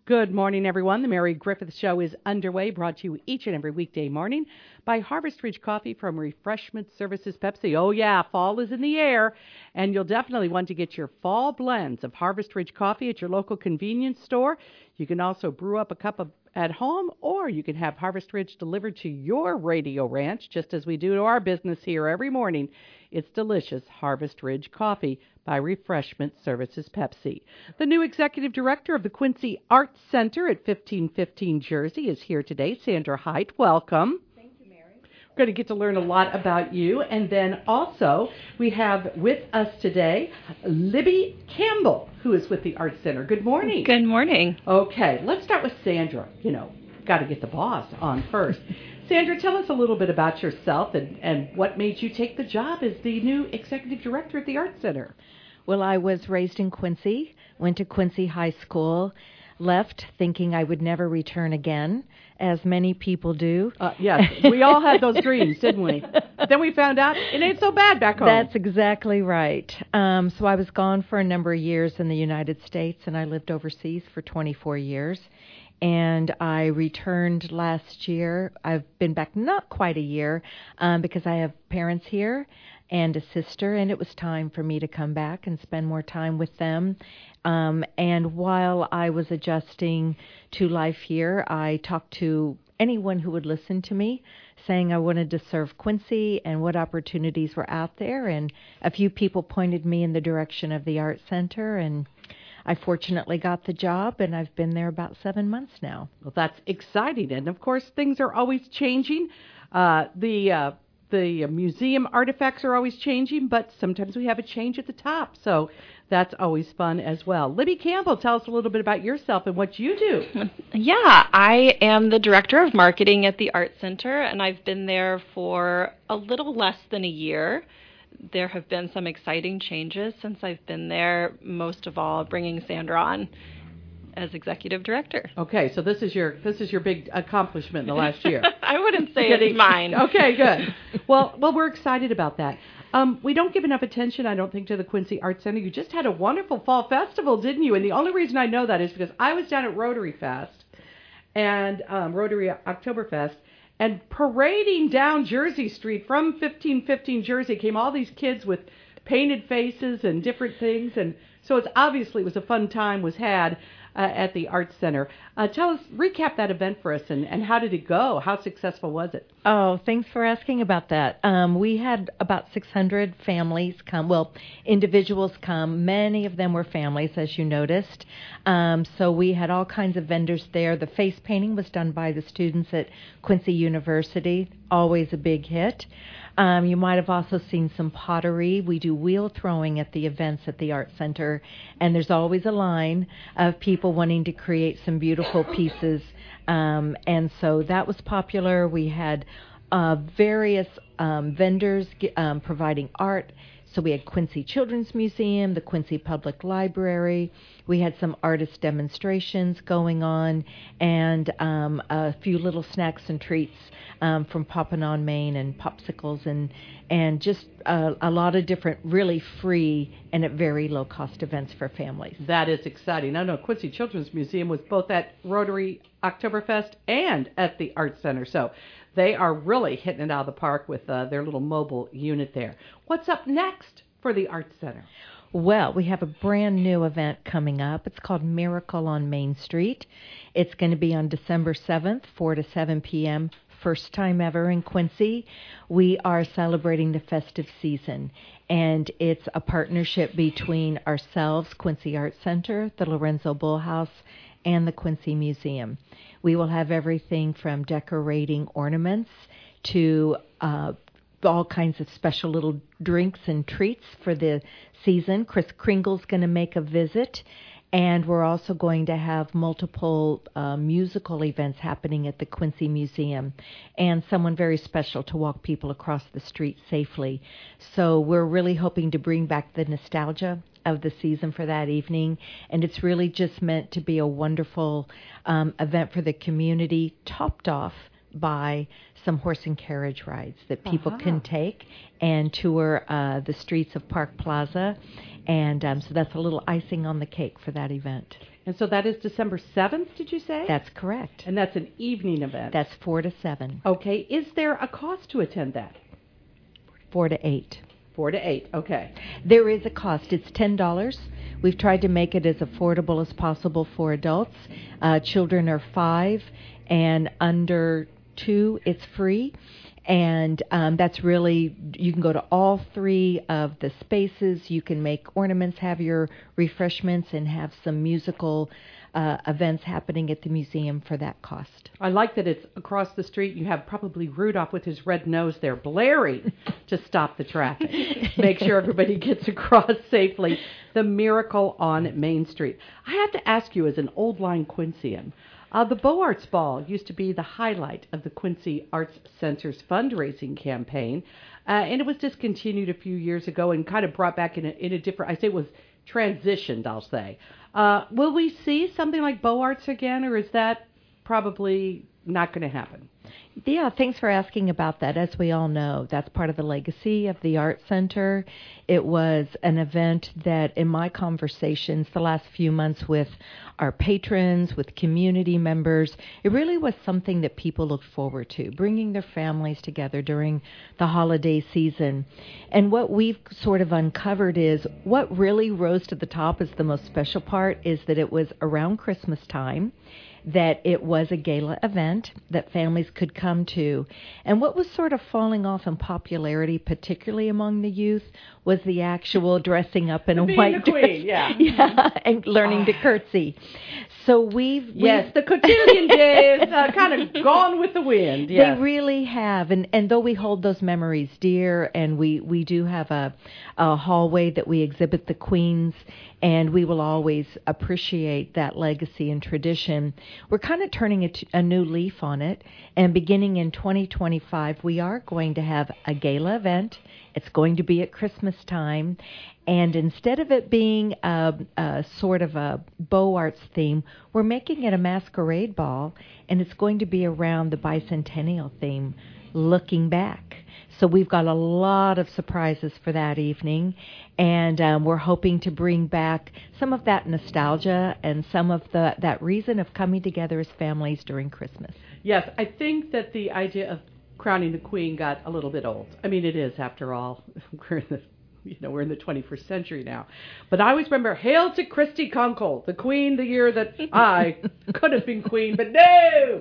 Good morning, everyone. The Mary Griffith Show is underway, brought to you each and every weekday morning by Harvest Ridge Coffee from Refreshment Services Pepsi. Oh, yeah, fall is in the air, and you'll definitely want to get your fall blends of Harvest Ridge Coffee at your local convenience store. You can also brew up a cup at home, or you can have Harvest Ridge delivered to your radio ranch, just as we do to our business here every morning. It's delicious Harvest Ridge Coffee by Refreshment Services Pepsi. The new executive director of the Quincy Arts Center at 1515 Jersey is here today. Sandra Height, welcome. Thank you, Mary. We're going to get to learn a lot about you. And then also we have with us today Libby Campbell, who is with the Arts Center. Good morning. Good morning. Okay, let's start with Sandra. Got to get the boss on first. Sandra, tell us a little bit about yourself and what made you take the job as the new executive director at the Arts Center. Well, I was raised in Quincy, went to Quincy High School, left thinking I would never return again, as many people do. Yes, we all had those dreams, didn't we? Then we found out it ain't so bad back home. That's exactly right. So I was gone for a number of years in the United States, and I lived overseas for 24 years. And I returned last year. I've been back not quite a year because I have parents here and a sister, and it was time for me to come back and spend more time with them. And while I was adjusting to life here, I talked to anyone who would listen to me, saying I wanted to serve Quincy and what opportunities were out there. And a few people pointed me in the direction of the Art Center, and I fortunately got the job, and I've been there about 7 months now. Well, that's exciting. And, of course, things are always changing. The museum artifacts are always changing, but sometimes we have a change at the top. So that's always fun as well. Libby Campbell, tell us a little bit about yourself and what you do. Yeah, I am the director of marketing at the Art Center, and I've been there for a little less than a year. There have been some exciting changes since I've been there, most of all bringing Sandra on as executive director. Okay, so this is your big accomplishment in the last year. I wouldn't say it's mine. Okay, good. Well, we're excited about that. We don't give enough attention, I don't think, to the Quincy Arts Center. You just had a wonderful fall festival, didn't you? And the only reason I know that is because I was down at Rotary Fest and Rotary Oktoberfest, and parading down Jersey Street from 1515 Jersey came all these kids with painted faces and different things. And so it was a fun time was had at the Arts Center. Recap that event for us, and how did it go? How successful was it? Oh, thanks for asking about that. We had about 600 families come, individuals come. Many of them were families, as you noticed. So we had all kinds of vendors there. The face painting was done by the students at Quincy University, always a big hit. You might have also seen some pottery. We do wheel throwing at the events at the Art Center, and there's always a line of people wanting to create some beautiful pieces. And so that was popular. We had various vendors providing art. So we had Quincy Children's Museum, the Quincy Public Library. We had some artist demonstrations going on, and a few little snacks and treats from Poppin' on Main and popsicles, and just a lot of different really free and at very low cost events for families. That is exciting. I know Quincy Children's Museum was both at Rotary Oktoberfest and at the Arts Center, so they are really hitting it out of the park with their little mobile unit there. What's up next for the Arts Center? Well, we have a brand new event coming up. It's called Miracle on Main Street. It's going to be on December 7th, 4 to 7 p.m., first time ever in Quincy. We are celebrating the festive season, and it's a partnership between ourselves, Quincy Arts Center, the Lorenzo Bull House, and the Quincy Museum. We will have everything from decorating ornaments to all kinds of special little drinks and treats for the season. Kris Kringle's going to make a visit, and we're also going to have multiple musical events happening at the Quincy Museum, and someone very special to walk people across the street safely. So we're really hoping to bring back the nostalgia of the season for that evening, and it's really just meant to be a wonderful event for the community, topped off by some horse and carriage rides that people can take and tour the streets of Park Plaza. And so that's a little icing on the cake for that event. And so that is December 7th, did you say? That's correct. And that's an evening event. That's 4 to 7. Okay. Is there a cost to attend that? 4 to 8. 4 to 8. Okay. There is a cost. It's $10. We've tried to make it as affordable as possible for adults. Children are 5 and under 2, it's free. And that's really, you can go to all 3 of the spaces. You can make ornaments, have your refreshments, and have some musical events happening at the museum for that cost. I like that it's across the street. You have probably Rudolph with his red nose there blaring to stop the traffic. Make sure everybody gets across safely. The Miracle on Main Street. I have to ask you, as an old line Quincean, the Beaux Arts Ball used to be the highlight of the Quincy Arts Center's fundraising campaign, and it was discontinued a few years ago and kind of brought back in a different, I say it was transitioned, I'll say. Will we see something like Beaux Arts again, or is that probably not going to happen? Yeah, thanks for asking about that. As we all know, that's part of the legacy of the Art Center. It was an event that, in my conversations the last few months with our patrons, with community members, it really was something that people looked forward to, bringing their families together during the holiday season. And what we've sort of uncovered is what really rose to the top as the most special part is that it was around Christmas time, that it was a gala event that families could come to. And what was sort of falling off in popularity, particularly among the youth, was the actual dressing up in a white dress. Queen, yeah. Yeah, and learning to curtsy. So Yes, the cotillion days kind of gone with the wind. Yes. They really have. And though we hold those memories dear, and we do have a hallway that we exhibit the queens, and we will always appreciate that legacy and tradition, we're kind of turning a new leaf on it. And beginning in 2025, we are going to have a gala event. It's going to be at Christmas time. And instead of it being a sort of a Beaux Arts theme, we're making it a masquerade ball, and it's going to be around the bicentennial theme, looking back. So we've got a lot of surprises for that evening, and we're hoping to bring back some of that nostalgia and some of that reason of coming together as families during Christmas. Yes, I think that the idea of crowning the queen got a little bit old. I mean, it is, after all. We're in the 21st century now. But I always remember, hail to Christy Kunkel, the queen the year that I could have been queen, but no!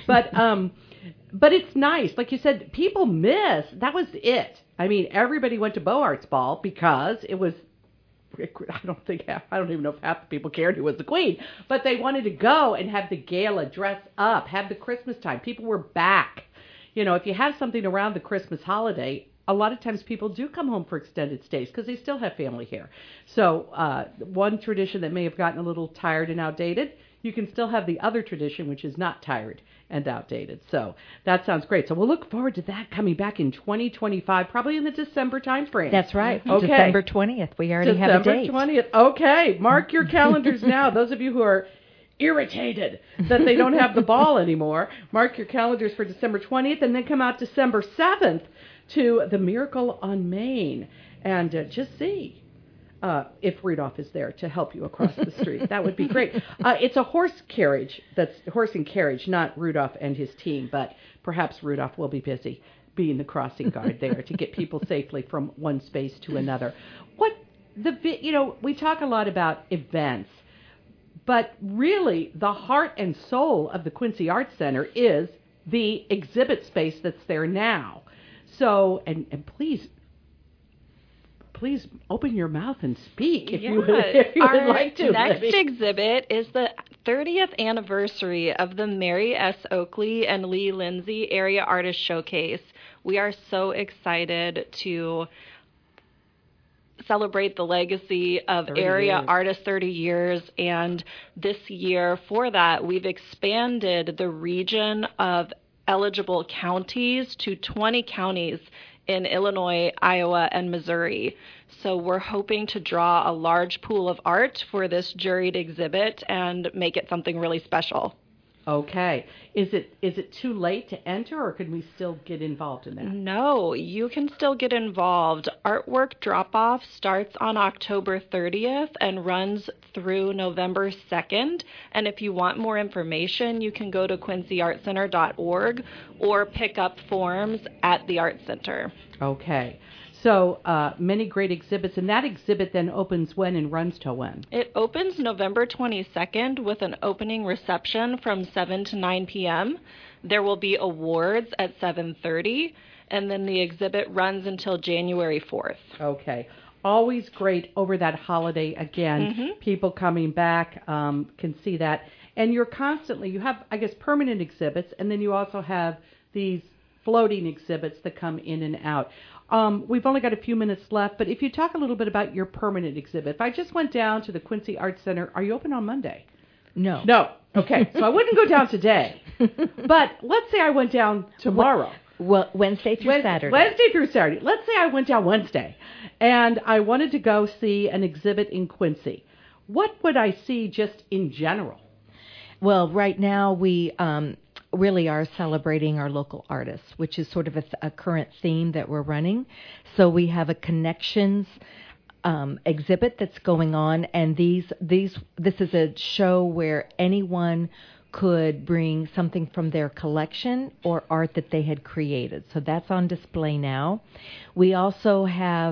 But it's nice. Like you said, people miss. That was it. I mean, everybody went to Beaux Arts Ball because it was, I don't even know if half the people cared who was the queen, but they wanted to go and have the gala, dress up, have the Christmas time. People were back. If you have something around the Christmas holiday, a lot of times people do come home for extended stays because they still have family here. So one tradition that may have gotten a little tired and outdated, you can still have the other tradition, which is not tired and outdated. So that sounds great. So we'll look forward to that coming back in 2025, probably in the December time frame. That's right. Okay. December 20th. We already have a date. December 20th. Okay. Mark your calendars now. Those of you who are irritated that they don't have the ball anymore, mark your calendars for December 20th, and then come out December 7th to the Miracle on Main and just see if Rudolph is there to help you across the street. That would be great. It's a horse and carriage, not Rudolph and his team, but perhaps Rudolph will be busy being the crossing guard there to get people safely from one space to another. We talk a lot about events, but really the heart and soul of the Quincy Arts Center is the exhibit space that's there now. So, and please open your mouth and speak if you would like to. Our next exhibit is the 30th anniversary of the Mary S. Oakley and Lee Lindsay Area Artist Showcase. We are so excited to celebrate the legacy of area artists, 30 years, and this year for that we've expanded the region of eligible counties to 20 counties in Illinois, Iowa, and Missouri. So we're hoping to draw a large pool of art for this juried exhibit and make it something really special. Okay. Is it too late to enter, or can we still get involved in that? No, you can still get involved. Artwork drop-off starts on October 30th and runs through November 2nd. And if you want more information, you can go to quincyartcenter.org or pick up forms at the Art Center. Okay. So many great exhibits, and that exhibit then opens when and runs till when? It opens November 22nd with an opening reception from 7 to 9 p.m. There will be awards at 7:30, and then the exhibit runs until January 4th. Okay. Always great over that holiday again. Mm-hmm. People coming back can see that. And you have, I guess, permanent exhibits, and then you also have these floating exhibits that come in and out. We've only got a few minutes left, but if you talk a little bit about your permanent exhibit. If I just went down to the Quincy Arts Center, are you open on Monday? No. No. Okay, so I wouldn't go down today. But let's say I went down tomorrow. Well, Wednesday through Saturday. Wednesday through Saturday. Let's say I went down Wednesday, and I wanted to go see an exhibit in Quincy. What would I see just in general? Well, right now we really are celebrating our local artists, which is sort of a current theme that we're running. So we have a connections exhibit that's going on, and this is a show where anyone could bring something from their collection or art that they had created. So that's on display now. We also have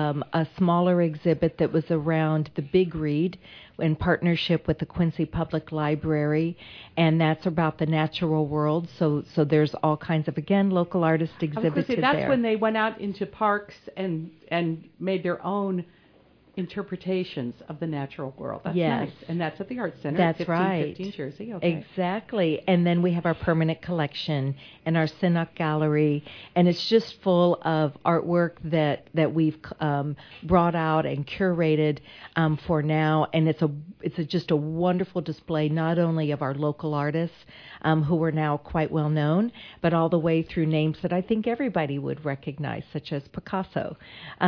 a smaller exhibit that was around the Big Read in partnership with the Quincy Public Library, and that's about the natural world. So there's all kinds of, again, local artist exhibits there. That's when they went out into parks and made their own interpretations of the natural world. That's yes. Nice. And that's at the Art Center. That's 1515 Jersey. Okay. Exactly. And then we have our permanent collection and our Sinnock Gallery, and it's just full of artwork that we've brought out and curated for now. And it's just a wonderful display, not only of our local artists who are now quite well known, but all the way through names that I think everybody would recognize, such as Picasso.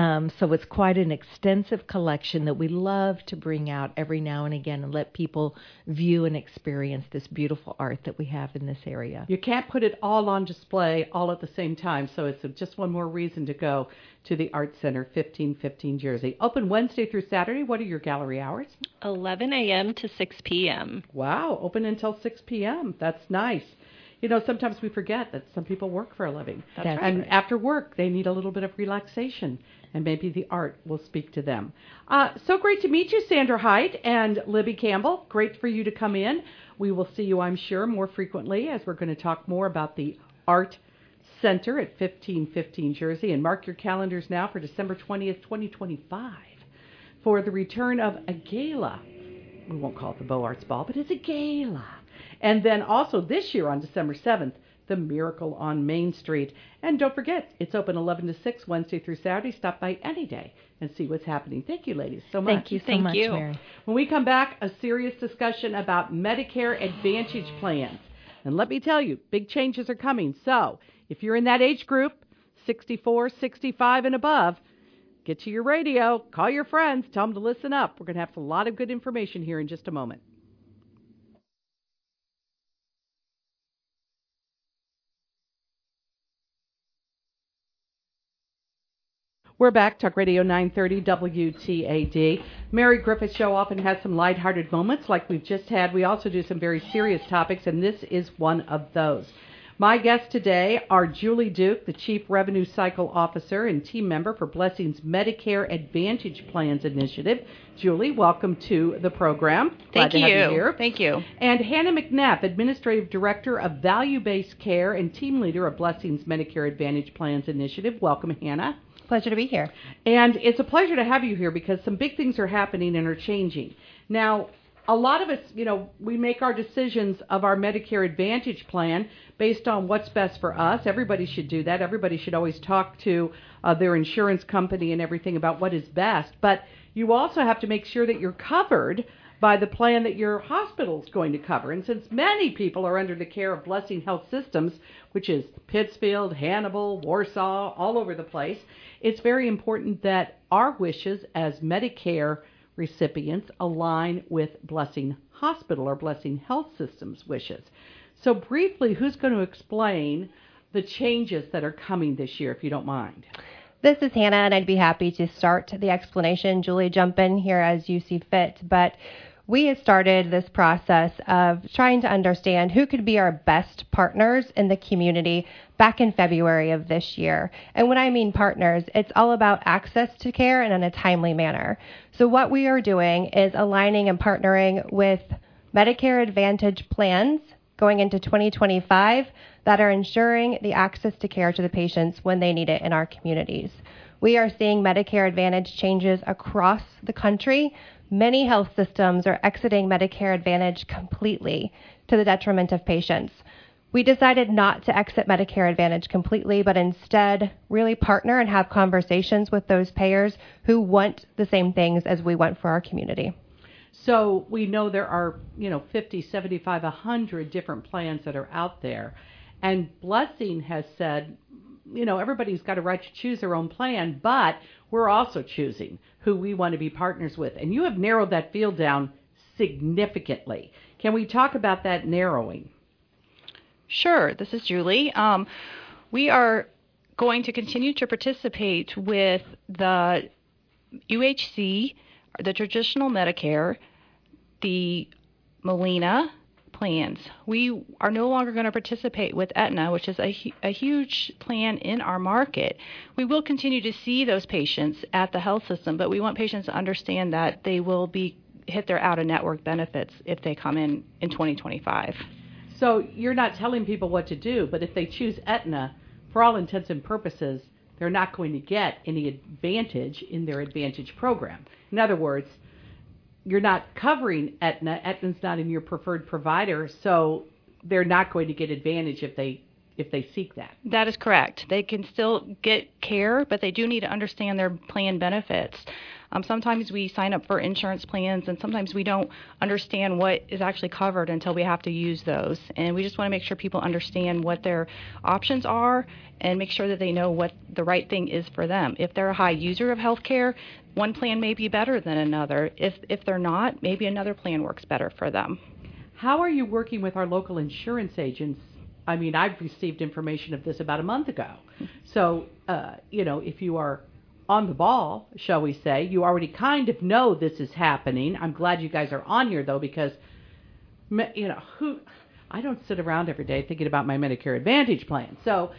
So it's quite an extensive collection that we love to bring out every now and again and let people view and experience this beautiful art that we have in this area. You can't put it all on display all at the same time, so it's just one more reason to go to the Art Center, 1515 Jersey. Open Wednesday through Saturday. What are your gallery hours? 11 a.m. to 6 p.m. Wow, open until 6 p.m. That's nice. You know, sometimes we forget that some people work for a living. That's right. And after work, they need a little bit of relaxation, and maybe the art will speak to them. So great to meet you, Sandra Height and Libby Campbell. Great for you to come in. We will see you, I'm sure, more frequently as we're going to talk more about the Art Center at 1515 Jersey. And mark your calendars now for December 20th, 2025 for the return of a gala. We won't call it the Beaux Arts Ball, but it's a gala. And then also this year on December 7th, the Miracle on Main Street. And don't forget, it's open 11 to 6, Wednesday through Saturday. Stop by any day and see what's happening. Thank you, ladies, so much. Thank you so much, Mary. When we come back, a serious discussion about Medicare Advantage plans. And let me tell you, big changes are coming. So if you're in that age group, 64, 65 and above, get to your radio, call your friends, tell them to listen up. We're going to have a lot of good information here in just a moment. We're back, Talk Radio 930 WTAD. Mary Griffith Show often has some lighthearted moments like we've just had. We also do some very serious topics, and this is one of those. My guests today are Julie Duke, the Chief Revenue Cycle Officer and team member for Blessing's Medicare Advantage Plans Initiative. Julie, welcome to the program. Glad to have you here. Thank you. And Hannah McNabb, Administrative Director of Value-Based Care and team leader of Blessing's Medicare Advantage Plans Initiative. Welcome, Hannah. Pleasure to be here. And it's a pleasure to have you here because some big things are happening and are changing. Now, a lot of us, we make our decisions of our Medicare Advantage plan based on what's best for us. Everybody should do that. Everybody should always talk to their insurance company and everything about what is best. But you also have to make sure that you're covered by the plan that your hospital is going to cover. And since many people are under the care of Blessing Health Systems, which is Pittsfield, Hannibal, Warsaw, all over the place, it's very important that our wishes as Medicare recipients align with Blessing Hospital or Blessing Health System's wishes. So briefly, who's going to explain the changes that are coming this year, if you don't mind? This is Hannah, and I'd be happy to start the explanation. Julie, jump in here as you see fit. But we have started this process of trying to understand who could be our best partners in the community back in February of this year. And when I mean partners, it's all about access to care and in a timely manner. So what we are doing is aligning and partnering with Medicare Advantage plans going into 2025 that are ensuring the access to care to the patients when they need it in our communities. We are seeing Medicare Advantage changes across the country. Many health systems are exiting Medicare Advantage completely to the detriment of patients. We decided not to exit Medicare Advantage completely, but instead really partner and have conversations with those payers who want the same things as we want for our community. So we know there are, 50, 75, 100 different plans that are out there. And Blessing has said, everybody's got a right to choose their own plan, but we're also choosing who we want to be partners with. And you have narrowed that field down significantly. Can we talk about that narrowing? Sure. This is Julie. We are going to continue to participate with the UHC, the traditional Medicare, the Molina plans. We are no longer going to participate with Aetna, which is a huge plan in our market. We will continue to see those patients at the health system, but we want patients to understand that they will hit their out-of-network benefits if they come in 2025. So you're not telling people what to do, but if they choose Aetna, for all intents and purposes, they're not going to get any advantage in their Advantage program. In other words, you're not covering Aetna. Aetna's not in your preferred provider, so they're not going to get advantage if they seek that. That is correct. They can still get care, but they do need to understand their plan benefits. Sometimes we sign up for insurance plans, and sometimes we don't understand what is actually covered until we have to use those. And we just want to make sure people understand what their options are and make sure that they know what the right thing is for them. If they're a high user of healthcare, one plan may be better than another. If they're not, maybe another plan works better for them. How are you working with our local insurance agents? I mean, I've received information of this about a month ago. So, if you are on the ball, shall we say, you already kind of know this is happening. I'm glad you guys are on here, though, because, I don't sit around every day thinking about my Medicare Advantage plan. So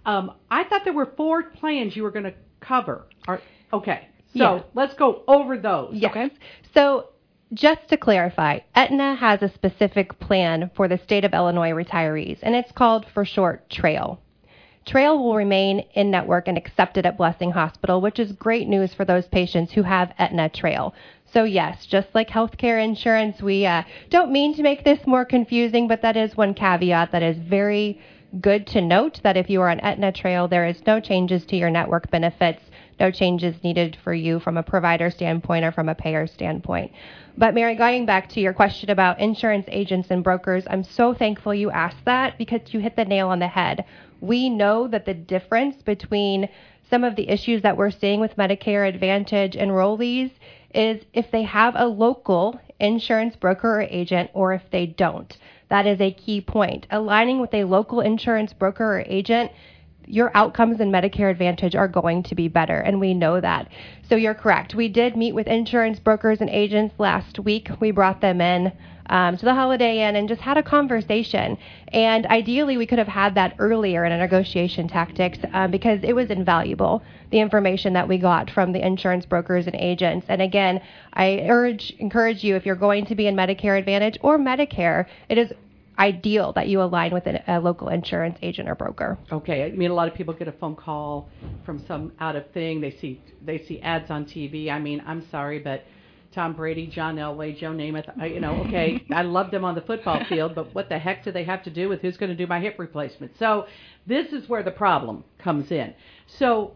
I thought there were 4 plans you were going to cover. Okay. So let's go over those. Yes. Okay. So just to clarify, Aetna has a specific plan for the state of Illinois retirees, and it's called, for short, TRAIL. TRAIL will remain in network and accepted at Blessing Hospital, which is great news for those patients who have Aetna TRAIL. So yes, just like healthcare insurance, we don't mean to make this more confusing, but that is one caveat that is very good to note, that if you are on Aetna TRAIL, there is no changes to your network benefits, no changes needed for you from a provider standpoint or from a payer standpoint. But Mary, going back to your question about insurance agents and brokers, I'm so thankful you asked that because you hit the nail on the head. We know that the difference between some of the issues that we're seeing with Medicare Advantage enrollees is if they have a local insurance broker or agent or if they don't. That is a key point. Aligning with a local insurance broker or agent, your outcomes in Medicare Advantage are going to be better, and we know that. So you're correct. We did meet with insurance brokers and agents last week. We brought them in to the Holiday Inn and just had a conversation. And ideally, we could have had that earlier in a negotiation tactics because it was invaluable, the information that we got from the insurance brokers and agents. And again, I encourage you, if you're going to be in Medicare Advantage or Medicare, it is ideal that you align with a local insurance agent or broker. Okay. I mean, a lot of people get a phone call from some out of thing. They see ads on TV. I mean, I'm sorry, but Tom Brady, John Elway, Joe Namath, okay, I loved them on the football field, but what the heck do they have to do with who's going to do my hip replacement? So this is where the problem comes in. So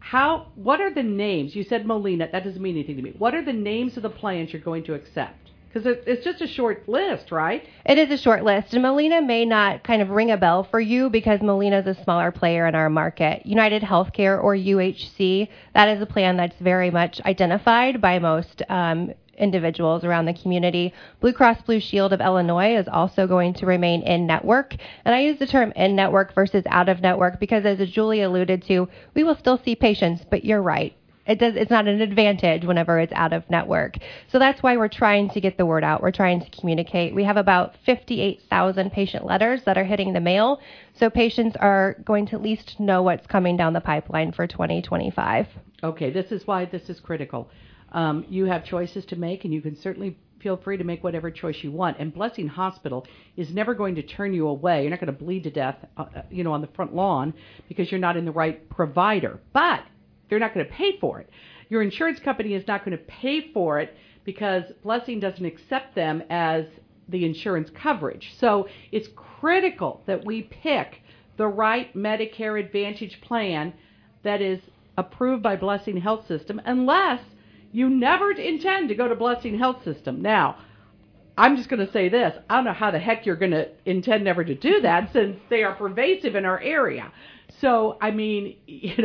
what are the names? You said Molina. That doesn't mean anything to me. What are the names of the plans you're going to accept? Because it's just a short list, right? It is a short list. And Molina may not kind of ring a bell for you because Molina is a smaller player in our market. United Healthcare or UHC, that is a plan that's very much identified by most individuals around the community. Blue Cross Blue Shield of Illinois is also going to remain in network. And I use the term in network versus out of network because, as Julie alluded to, we will still see patients, but you're right. It's not an advantage whenever it's out of network. So that's why we're trying to get the word out. We're trying to communicate. We have about 58,000 patient letters that are hitting the mail. So patients are going to at least know what's coming down the pipeline for 2025. Okay, this is why this is critical. You have choices to make, and you can certainly feel free to make whatever choice you want. And Blessing Hospital is never going to turn you away. You're not going to bleed to death, on the front lawn because you're not in the right provider. But they're not going to pay for it. Your insurance company is not going to pay for it because Blessing doesn't accept them as the insurance coverage. So it's critical that we pick the right Medicare Advantage plan that is approved by Blessing Health System, unless you never intend to go to Blessing Health System. Now, I'm just going to say this. I don't know how the heck you're going to intend never to do that since they are pervasive in our area. So, I mean,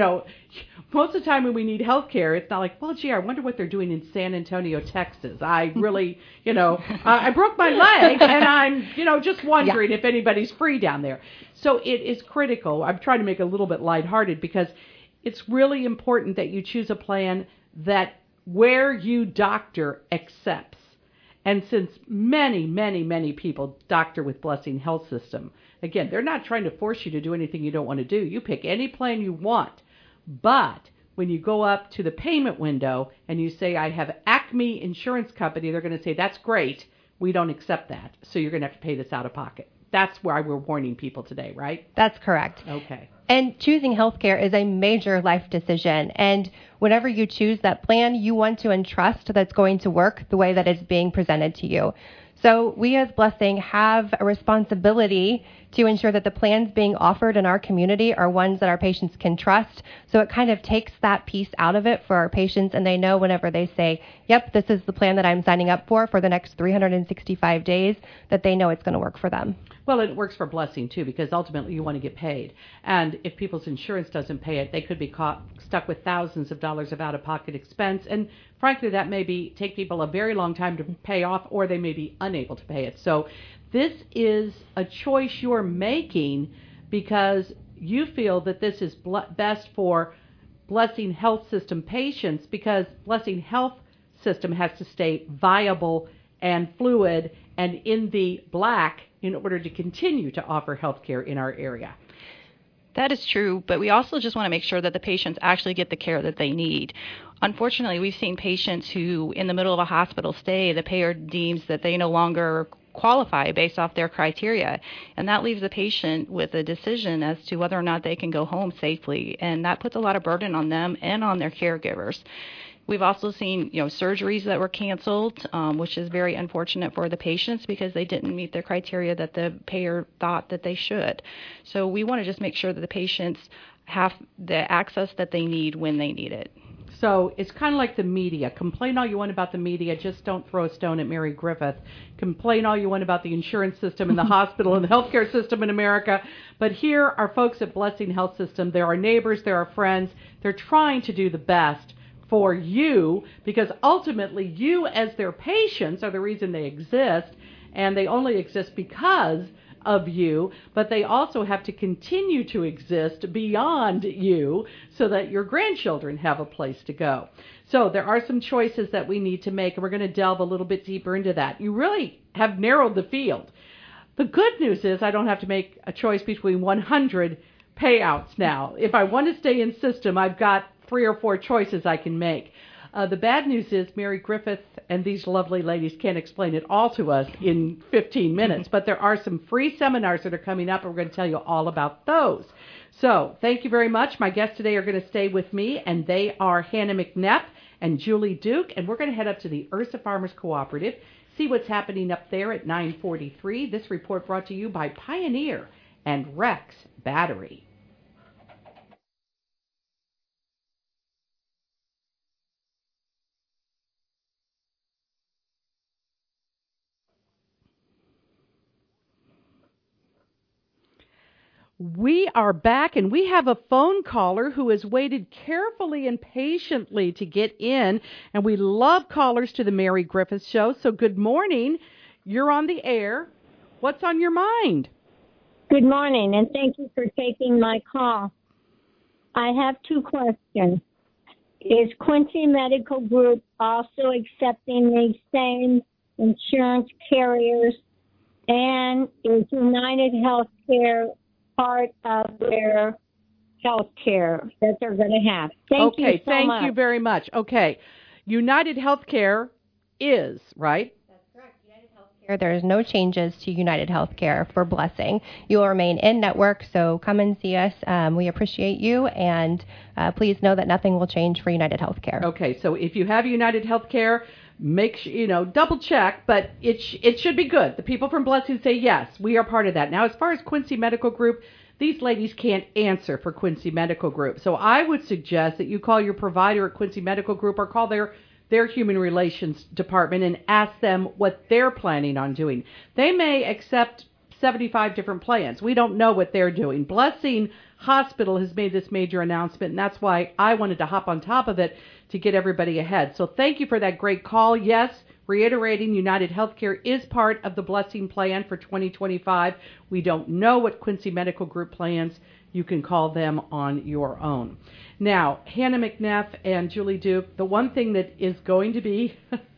most of the time when we need health care, it's not like, well, gee, I wonder what they're doing in San Antonio, Texas. I really, I broke my leg and I'm, just wondering if anybody's free down there. So it is critical. I'm trying to make it a little bit lighthearted because it's really important that you choose a plan that where you doctor accepts. And since many, many, many people doctor with Blessing Health System, again, they're not trying to force you to do anything you don't want to do. You pick any plan you want. But when you go up to the payment window and you say, I have Acme Insurance Company, they're going to say, that's great. We don't accept that. So you're going to have to pay this out of pocket. That's why we're warning people today, right? That's correct. Okay. And choosing healthcare is a major life decision. And whenever you choose that plan, you want to entrust that's going to work the way that it's being presented to you. So we as Blessing have a responsibility to ensure that the plans being offered in our community are ones that our patients can trust. So it kind of takes that piece out of it for our patients, and they know whenever they say, yep, this is the plan that I'm signing up for the next 365 days, that they know it's going to work for them. Well, it works for Blessing, too, because ultimately you want to get paid. And if people's insurance doesn't pay it, they could be stuck with thousands of dollars of out-of-pocket expense. And frankly, that may take people a very long time to pay off, or they may be unable to pay it. So this is a choice you're making because you feel that this is best for Blessing Health System patients, because Blessing Health System has to stay viable and fluid and in the black in order to continue to offer health care in our area. That is true, but we also just want to make sure that the patients actually get the care that they need. Unfortunately, we've seen patients who, in the middle of a hospital stay, the payer deems that they no longer qualify based off their criteria, and that leaves the patient with a decision as to whether or not they can go home safely, and that puts a lot of burden on them and on their caregivers. We've also seen, surgeries that were canceled, which is very unfortunate for the patients because they didn't meet the criteria that the payer thought that they should. So we want to just make sure that the patients have the access that they need when they need it. So it's kind of like the media. Complain all you want about the media, just don't throw a stone at Mary Griffith. Complain all you want about the insurance system and the hospital and the healthcare system in America. But here are folks at Blessing Health System. They're our neighbors. They're our friends. They're trying to do the best for you, because ultimately you as their patients are the reason they exist, and they only exist because of you, but they also have to continue to exist beyond you so that your grandchildren have a place to go. So there are some choices that we need to make, and we're going to delve a little bit deeper into that. You really have narrowed the field. The good news is I don't have to make a choice between 100 payouts now. If I want to stay in system, I've got 3 or 4 choices I can make. The bad news is Mary Griffith and these lovely ladies can't explain it all to us in 15 minutes, but there are some free seminars that are coming up, and we're going to tell you all about those. So thank you very much. My guests today are going to stay with me, and they are Hannah McNeff and Julie Duke, and we're going to head up to the Ursa Farmers Cooperative, see what's happening up there at 943. This report brought to you by Pioneer and Rex Battery. We are back, and we have a phone caller who has waited carefully and patiently to get in, and we love callers to the Mary Griffith Show. So good morning. You're on the air. What's on your mind? Good morning, and thank you for taking my call. I have two questions. Is Quincy Medical Group also accepting these same insurance carriers, and is United Healthcare part of their health care that they're going to have? Thank you so much. Thank you very much. Okay. United Healthcare is, right? That's correct. United Healthcare. There is no changes to United Healthcare for Blessing. You will remain in network, so come and see us. We appreciate you, and please know that nothing will change for United Healthcare. Okay, so if you have United Healthcare, make sure, double check, but it should be good. The people from Blessing say, yes, we are part of that. Now, as far as Quincy Medical Group, these ladies can't answer for Quincy Medical Group. So I would suggest that you call your provider at Quincy Medical Group or call their human relations department and ask them what they're planning on doing. They may accept 75 different plans. We don't know what they're doing. Blessing Hospital has made this major announcement, and that's why I wanted to hop on top of it to get everybody ahead. So thank you for that great call. Yes, reiterating, United Healthcare is part of the Blessing plan for 2025. We don't know what Quincy Medical Group plans. You can call them on your own. Now, Hannah McNeff and Julie Duke, the one thing that is going to be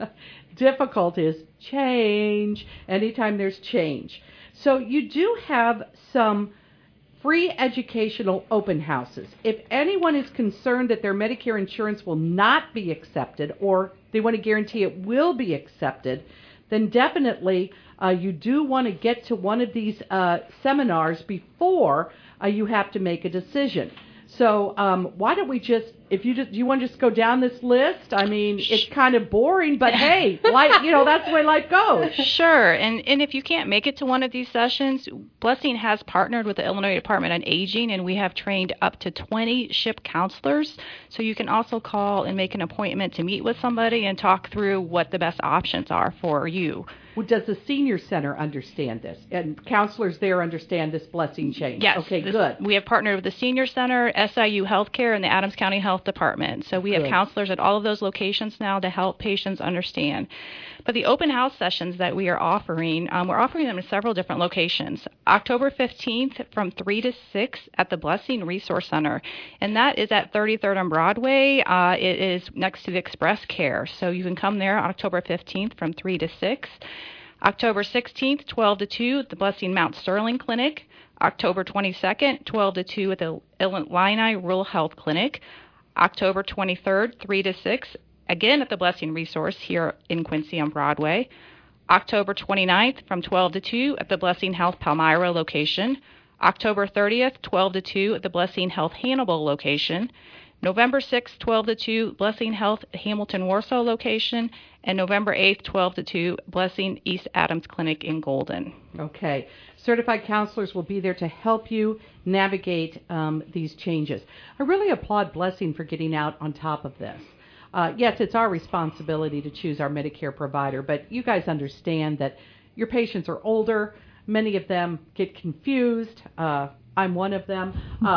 difficult is change. Anytime there's change. So you do have some free educational open houses. If anyone is concerned that their Medicare insurance will not be accepted, or they want to guarantee it will be accepted, then definitely you do want to get to one of these seminars before you have to make a decision. So why don't we do you want to just go down this list? I mean, it's kind of boring, but hey, that's the way life goes. Sure. And if you can't make it to one of these sessions, Blessing has partnered with the Illinois Department on Aging, and we have trained up to 20 SHIP counselors. So you can also call and make an appointment to meet with somebody and talk through what the best options are for you. Well, does the senior center understand this? And counselors there understand this Blessing change? Yes. Okay, good. We have partnered with the senior center, SIU Healthcare, and the Adams County Health Department. So we have counselors at all of those locations now to help patients understand. But the open house sessions that we are offering, we're offering them in several different locations. October 15th from 3 to 6 at the Blessing Resource Center. And that is at 33rd on Broadway. It is next to the Express Care. So you can come there October 15th from 3 to 6. October 16th, 12 to 2 at the Blessing Mount Sterling Clinic. October 22nd, 12 to 2 at the Illini Rural Health Clinic. October 23rd, 3 to 6, again at the Blessing Resource here in Quincy on Broadway. October 29th from 12 to 2 at the Blessing Health Palmyra location. October 30th, 12 to 2 at the Blessing Health Hannibal location. November 6th, 12 to 2, Blessing Health Hamilton Warsaw location. And November 8th, 12 to 2, Blessing East Adams Clinic in Golden. Okay. Certified counselors will be there to help you navigate these changes. I really applaud Blessing for getting out on top of this. Yes, it's our responsibility to choose our Medicare provider, but you guys understand that your patients are older. Many of them get confused. I'm one of them.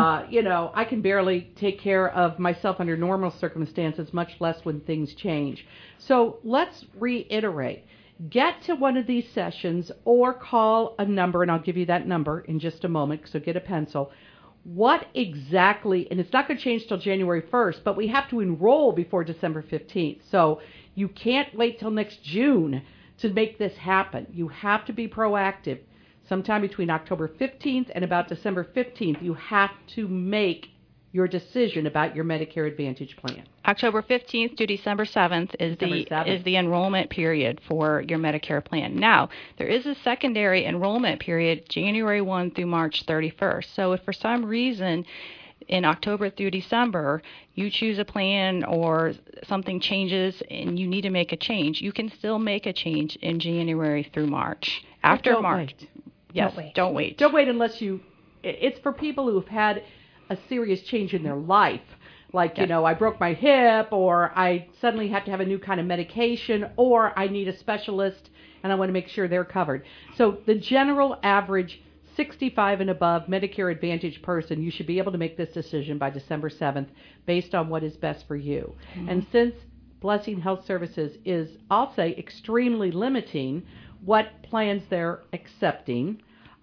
I can barely take care of myself under normal circumstances, much less when things change. So let's reiterate. Get to one of these sessions or call a number, and I'll give you that number in just a moment, so get a pencil. What exactly, and it's not going to change till January 1st, but we have to enroll before December 15th. So you can't wait till next June to make this happen. You have to be proactive. Sometime between October 15th and about December 15th, you have to make your decision about your Medicare Advantage plan. October 15th to December 7th is the enrollment period for your Medicare plan. Now, there is a secondary enrollment period, January 1 through March 31st. So if for some reason in October through December you choose a plan or something changes and you need to make a change, you can still make a change in January through March. After March. Wait. Yes, don't wait. Don't wait unless it's for people who have had a serious change in their life. Like, yes. I broke my hip, or I suddenly have to have a new kind of medication, or I need a specialist and I want to make sure they're covered. So the general average 65 and above Medicare Advantage person, you should be able to make this decision by December 7th based on what is best for you. Mm-hmm. And since Blessing Health Services is, I'll say, extremely limiting what plans they're accepting,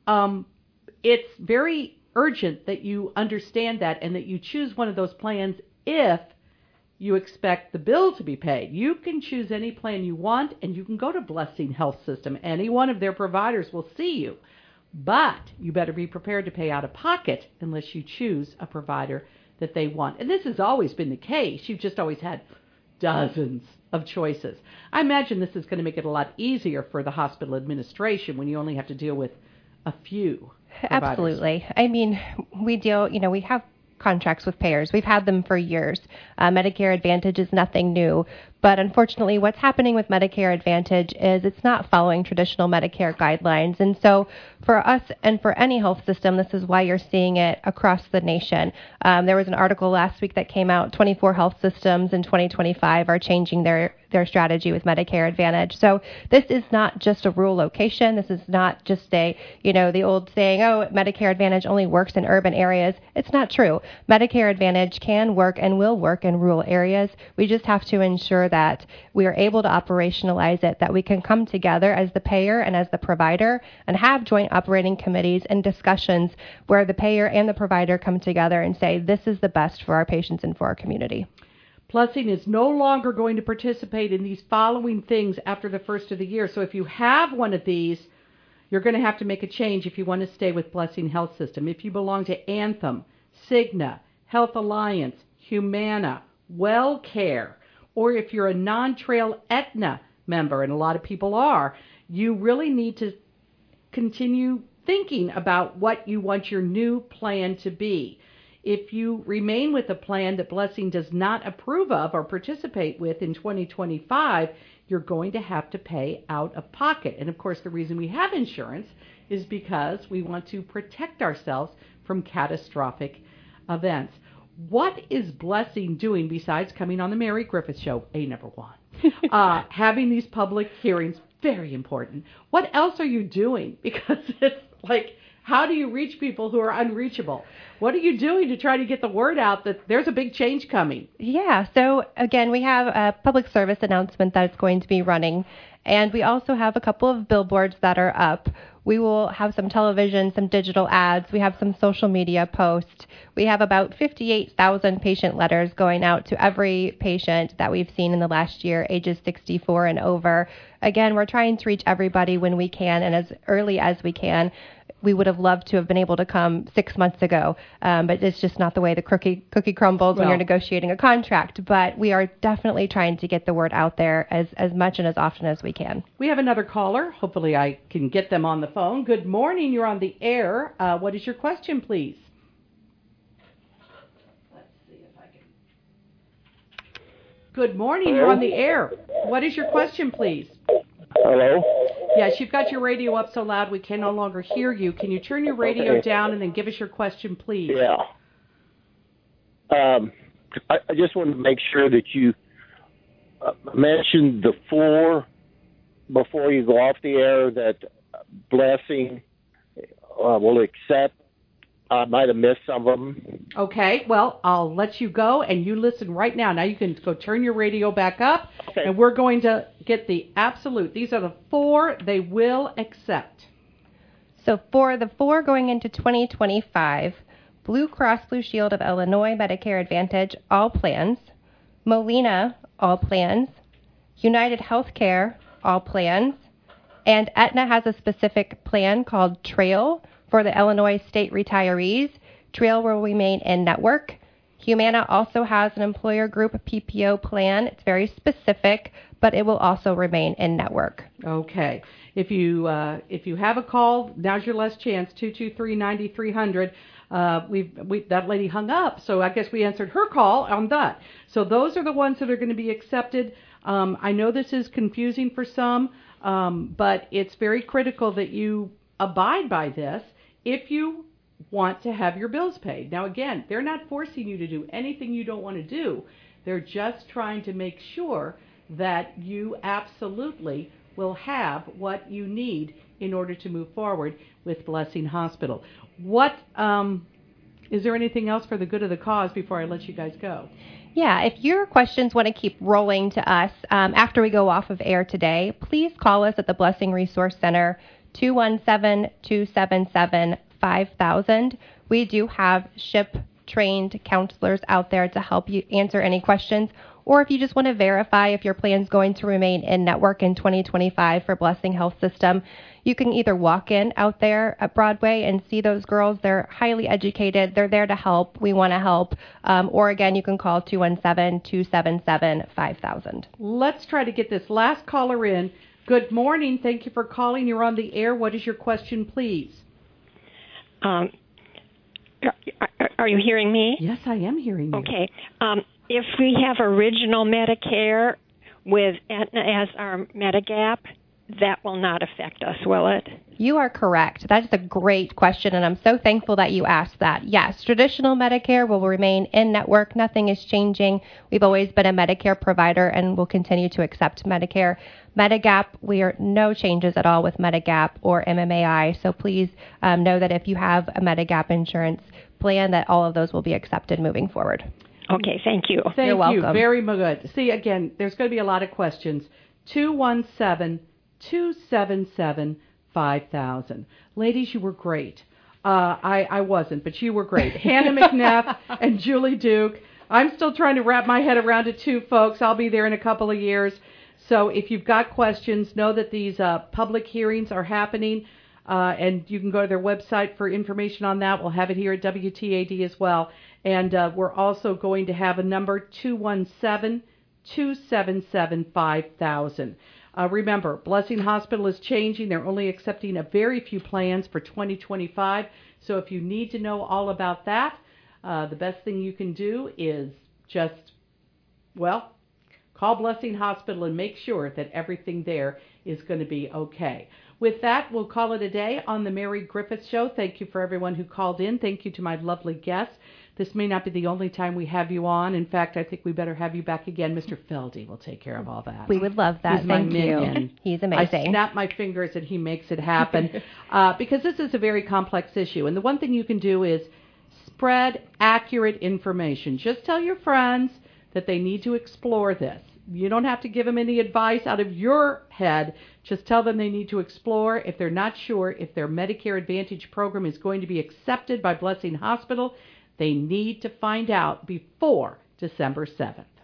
it's very urgent that you understand that and that you choose one of those plans if you expect the bill to be paid. You can choose any plan you want, and you can go to Blessing Health System. Any one of their providers will see you. But you better be prepared to pay out of pocket unless you choose a provider that they want. And this has always been the case. You've just always had dozens of choices. I imagine this is going to make it a lot easier for the hospital administration when you only have to deal with a few providers. Absolutely. I mean, we have contracts with payers. We've had them for years. Medicare Advantage is nothing new. But unfortunately, what's happening with Medicare Advantage is it's not following traditional Medicare guidelines. And so for us and for any health system, this is why you're seeing it across the nation. There was an article last week that came out, 24 health systems in 2025 are changing their strategy with Medicare Advantage. So this is not just a rural location. This is not just the old saying, oh, Medicare Advantage only works in urban areas. It's not true. Medicare Advantage can work and will work in rural areas. We just have to ensure that we are able to operationalize it, that we can come together as the payer and as the provider and have joint operating committees and discussions where the payer and the provider come together and say, this is the best for our patients and for our community. Blessing is no longer going to participate in these following things after the first of the year. So if you have one of these, you're going to have to make a change if you want to stay with Blessing Health System. If you belong to Anthem, Cigna, Health Alliance, Humana, WellCare, or if you're a non-Trail Aetna member, and a lot of people are, you really need to continue thinking about what you want your new plan to be. If you remain with a plan that Blessing does not approve of or participate with in 2025, you're going to have to pay out of pocket. And of course, the reason we have insurance is because we want to protect ourselves from catastrophic events. What is Blessing doing besides coming on the Mary Griffith Show, number one? Having these public hearings, very important. What else are you doing? Because it's like, how do you reach people who are unreachable? What are you doing to try to get the word out that there's a big change coming? Yeah, so again, we have a public service announcement that's going to be running, and we also have a couple of billboards that are up. We will have some television, some digital ads. We have some social media posts. We have about 58,000 patient letters going out to every patient that we've seen in the last year, ages 64 and over. Again, we're trying to reach everybody when we can and as early as we can. We would have loved to have been able to come 6 months ago, but it's just not the way the cookie crumbles when you're negotiating a contract. But we are definitely trying to get the word out there as much and as often as we can. We have another caller. Hopefully I can get them on the phone. Good morning. You're on the air. What is your question, please? Let's see if I can. Good morning. Hello? You're on the air. What is your question, please? Hello? Yes, you've got your radio up so loud we can no longer hear you. Can you turn your radio down and then give us your question, please? Yeah. I just wanted to make sure that you mentioned the 4 before you go off the air that Blessing will accept. I might have missed some of them. Okay, well, I'll let you go, and you listen right now. Now you can go turn your radio back up, and we're going to get the absolute. These are the 4 they will accept. So for the 4 going into 2025, Blue Cross Blue Shield of Illinois Medicare Advantage, all plans, Molina, all plans, United Healthcare, all plans, and Aetna has a specific plan called Trail for the Illinois state retirees. Trail will remain in network. Humana also has an employer group PPO plan. It's very specific, but it will also remain in network. Okay. If you have a call, now's your last chance, 223-9300. That lady hung up, so I guess we answered her call on that. So those are the ones that are going to be accepted. I know this is confusing for some, but it's very critical that you abide by this if you want to have your bills paid. Now, again, they're not forcing you to do anything you don't want to do. They're just trying to make sure that you absolutely will have what you need in order to move forward with Blessing Hospital. What is there anything else for the good of the cause before I let you guys go? Yeah, if your questions want to keep rolling to us after we go off of air today, please call us at the Blessing Resource Center, 217-277-5000. We do have SHIP-trained counselors out there to help you answer any questions. Or if you just want to verify if your plan is going to remain in network in 2025 for Blessing Health System, you can either walk in out there at Broadway and see those girls. They're highly educated. They're there to help. We want to help. Or again, you can call 217-277-5000. Let's try to get this last caller in. Good morning. Thank you for calling. You're on the air. What is your question, please? Are you hearing me? Yes, I am hearing you. Okay. If we have original Medicare with Aetna as our Medigap, that will not affect us, will it? You are correct. That is a great question, and I'm so thankful that you asked that. Yes, traditional Medicare will remain in network. Nothing is changing. We've always been a Medicare provider and will continue to accept Medicare. Medigap, we are no changes at all with Medigap or MMAI, so please know that if you have a Medigap insurance plan, that all of those will be accepted moving forward. Okay, thank you. You're welcome. You. Very good. See, again, there's going to be a lot of questions. 217-277-5000. Ladies, you were great. I wasn't, but you were great. Hannah McNeff and Julie Duke. I'm still trying to wrap my head around it too, folks. I'll be there in a couple of years. So if you've got questions, know that these public hearings are happening, and you can go to their website for information on that. We'll have it here at WTAD as well. And we're also going to have a number, 217-277-5000. Remember, Blessing Hospital is changing. They're only accepting a very few plans for 2025. So if you need to know all about that, the best thing you can do is just, call Blessing Hospital and make sure that everything there is going to be okay. With that, we'll call it a day on the Mary Griffith Show. Thank you for everyone who called in. Thank you to my lovely guests. This may not be the only time we have you on. In fact, I think we better have you back again. Mr. Feldy will take care of all that. We would love that. He's Thank you. Minion. He's amazing. I snap my fingers and he makes it happen because this is a very complex issue. And the one thing you can do is spread accurate information. Just tell your friends that they need to explore this. You don't have to give them any advice out of your head. Just tell them they need to explore. If they're not sure if their Medicare Advantage program is going to be accepted by Blessing Hospital, they need to find out before December 7th.